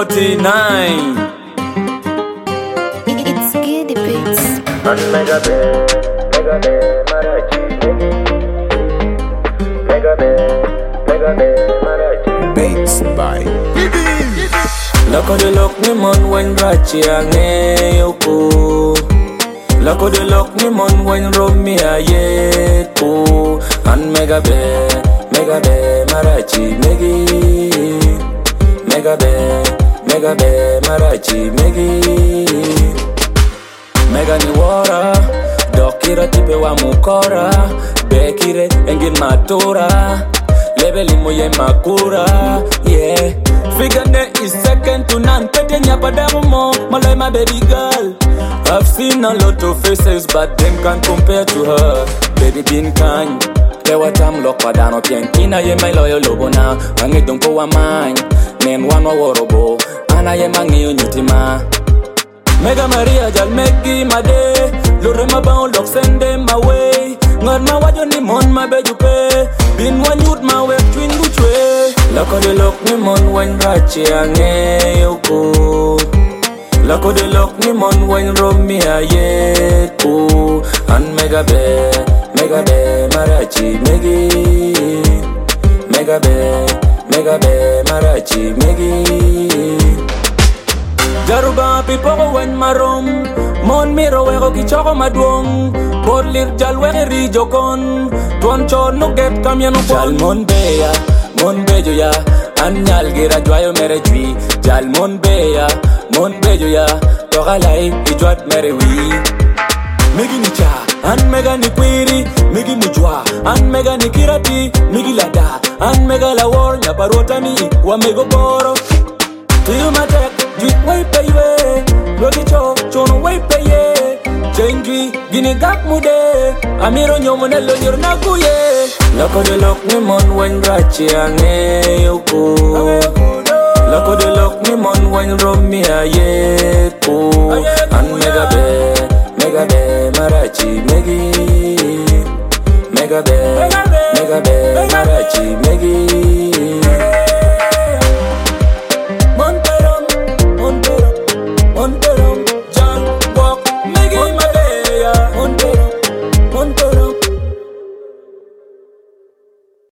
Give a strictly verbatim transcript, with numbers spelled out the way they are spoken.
forty-nine. It's Giddy Beats. And mega be, mega be, marachi, mega be, mega be, marachi. Beats by Lako de lock me mon when rachi ange yoko. Lako de lock me mon when rob me a yeko. And mega be, mega be, marachi, megi. Mega be, mega be, marachi, megi. Mega ni wara, dokira tipe wa mukora. Bekire engin matura, lebeli moye makura, yeah. Figure ne is second to none. Pete nyapa damu mo, malay my baby girl. I've seen a lot of faces, but them can't compare to her. Baby bin kind, te watam lok padano pien. Ina ye my loyal lobo na, angi donko wa mine. Nen wan wa worobo, ana ye mangi unyutima. Mega Maria jal megi my day. Lure ma bao lok send them away. Ngad ma wajo ni mon ma beju pe. Bin wan yut ma wek twin guchwe. Lako de lok ni mon wen rachi ange yoko. Lako de lok ni mon wen rom mi a yeko. And mega be, mega be, marachi megi. Mega be, mega be, marachi megi. Jaruba pipo wen marom. Mon miro wego kichoko madwong. Borlir jal weri jokon. Tuan chon no get kamyano jal mon beya. Mon bejo ya, anyal gira joyo mere jwi. Jal mon beya, mon bejo ya. Toga lai, ijuat mere wi. Migi ni cha, an mega ni kwiri. Migi mujwa, an mega ni kirati. Migi lada, an mega la war. Nyaparota mi, wa mego boro. Tiyu matek, jwit way paywe. Logi cho, chono way paye. Jengwi, gini gap mude. Amiro nyomo nelo nyor nakuye. Lako de lok ni mon wen rachi ange yoko. Lako de lok ni mon wen rom mi a yeko.